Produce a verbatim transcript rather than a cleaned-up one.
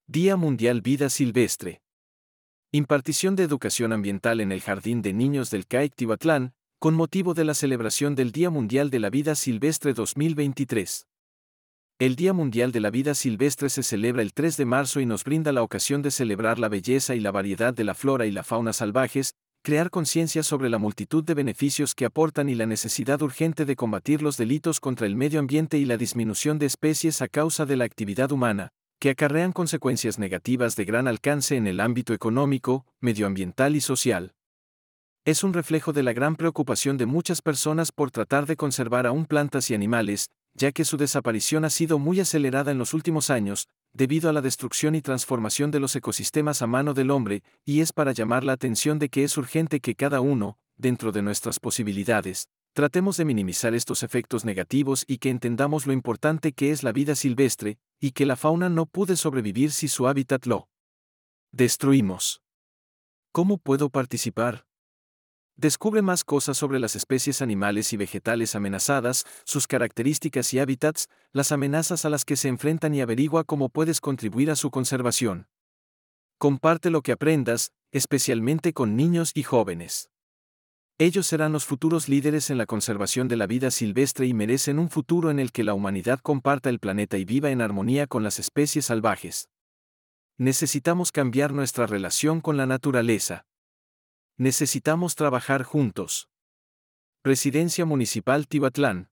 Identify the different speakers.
Speaker 1: Día Mundial Vida Silvestre. Impartición de educación ambiental en el Jardín de Niños del C A I C Tihuatlán, con motivo de la celebración del Día Mundial de la Vida Silvestre dos mil veintitrés. El Día Mundial de la Vida Silvestre se celebra el tres de marzo y nos brinda la ocasión de celebrar la belleza y la variedad de la flora y la fauna salvajes, crear conciencia sobre la multitud de beneficios que aportan y la necesidad urgente de combatir los delitos contra el medio ambiente y la disminución de especies a causa de la actividad humana, que acarrean consecuencias negativas de gran alcance en el ámbito económico, medioambiental y social. Es un reflejo de la gran preocupación de muchas personas por tratar de conservar aún plantas y animales, ya que su desaparición ha sido muy acelerada en los últimos años, debido a la destrucción y transformación de los ecosistemas a mano del hombre, y es para llamar la atención de que es urgente que cada uno, dentro de nuestras posibilidades, tratemos de minimizar estos efectos negativos y que entendamos lo importante que es la vida silvestre, y que la fauna no puede sobrevivir si su hábitat lo destruimos. ¿Cómo puedo participar? Descubre más cosas sobre las especies animales y vegetales amenazadas, sus características y hábitats, las amenazas a las que se enfrentan y averigua cómo puedes contribuir a su conservación. Comparte lo que aprendas, especialmente con niños y jóvenes. Ellos serán los futuros líderes en la conservación de la vida silvestre y merecen un futuro en el que la humanidad comparta el planeta y viva en armonía con las especies salvajes. Necesitamos cambiar nuestra relación con la naturaleza. Necesitamos trabajar juntos. Presidencia Municipal Tihuatlán.